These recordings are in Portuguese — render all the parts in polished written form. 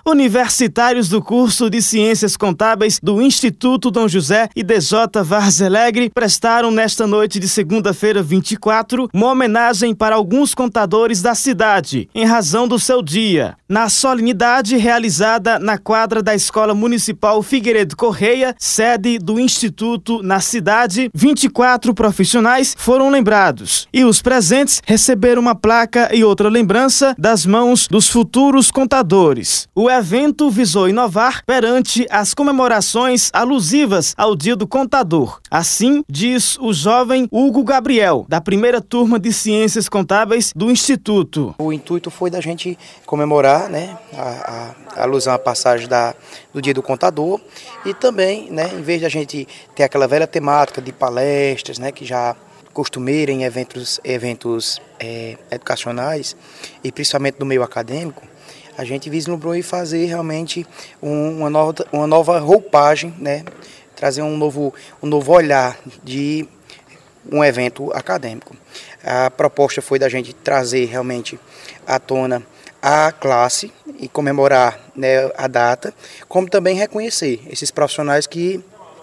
Universitários do curso de Ciências Contábeis do Instituto Dom José IDJ Várzea Alegre prestaram nesta noite de segunda-feira 24 uma homenagem para alguns contadores da cidade, em razão do seu dia. Na solenidade realizada na quadra da Escola Municipal Figueiredo Correia, sede do Instituto na cidade, 24 profissionais foram lembrados e os presentes receberam uma placa e outra lembrança das mãos dos futuros contadores. O evento visou inovar perante as comemorações alusivas ao Dia do Contador. Assim, diz o jovem Hugo Gabriel, da primeira turma de Ciências Contábeis do Instituto. O intuito foi da gente comemorar, a alusão à passagem do Dia do Contador e também, em vez de a gente ter aquela velha temática de palestras, que já costumeira em eventos educacionais e principalmente no meio acadêmico, a gente vislumbrou em fazer realmente uma nova roupagem, trazer um novo olhar de um evento acadêmico. A proposta foi da gente trazer realmente à tona a classe e comemorar a data, como também reconhecer esses profissionais que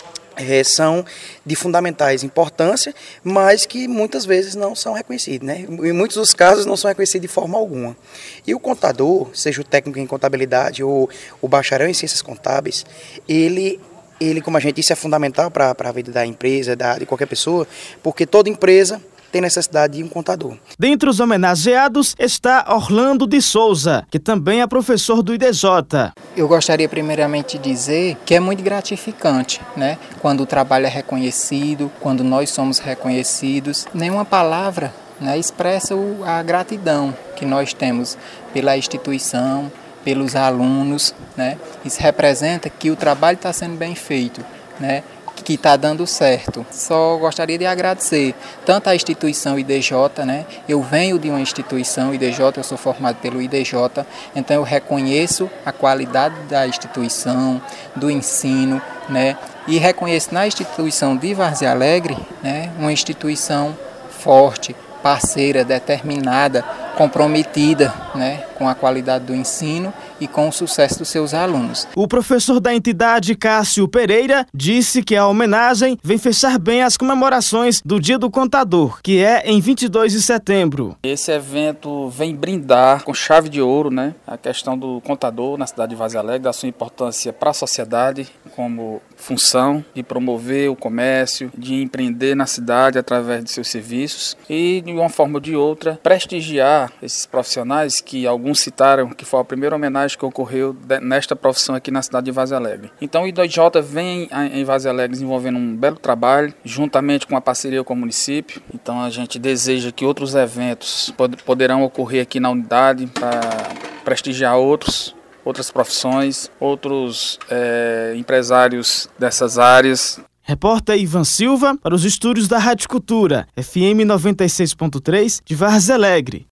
são de fundamentais importância, mas que muitas vezes não são reconhecidos, Em muitos dos casos não são reconhecidos de forma alguma. E o contador, seja o técnico em contabilidade ou o bacharel em ciências contábeis, ele, como a gente disse, é fundamental para a vida da empresa, de qualquer pessoa, porque toda empresa tem necessidade de um contador. Dentre os homenageados está Orlando de Souza, que também é professor do IDJ. Eu gostaria primeiramente de dizer que é muito gratificante, quando o trabalho é reconhecido, quando nós somos reconhecidos. Nenhuma palavra expressa a gratidão que nós temos pela instituição, pelos alunos. Isso representa que o trabalho está sendo bem feito, que está dando certo. Só gostaria de agradecer tanto à instituição IDJ, Eu venho de uma instituição IDJ, eu sou formado pelo IDJ, então eu reconheço a qualidade da instituição, do ensino, E reconheço na instituição de Várzea Alegre, uma instituição forte, parceira, determinada, comprometida, com a qualidade do ensino e com o sucesso dos seus alunos. O professor da entidade, Cássio Pereira, disse que a homenagem vem fechar bem as comemorações do Dia do Contador, que é em 22 de setembro. Esse evento vem brindar com chave de ouro, a questão do contador na cidade de Várzea Alegre, da sua importância para a sociedade como função de promover o comércio, de empreender na cidade através de seus serviços e, de uma forma ou de outra, prestigiar esses profissionais que alguns citaram que foi a primeira homenagem que ocorreu nesta profissão aqui na cidade de Várzea Alegre. Então o IDJ vem em Várzea Alegre desenvolvendo um belo trabalho, juntamente com a parceria com o município. Então a gente deseja que outros eventos poderão ocorrer aqui na unidade para prestigiar outras profissões, outros empresários dessas áreas. Repórter Ivan Silva para os estúdios da Rádio Cultura, FM 96.3 de Várzea Alegre.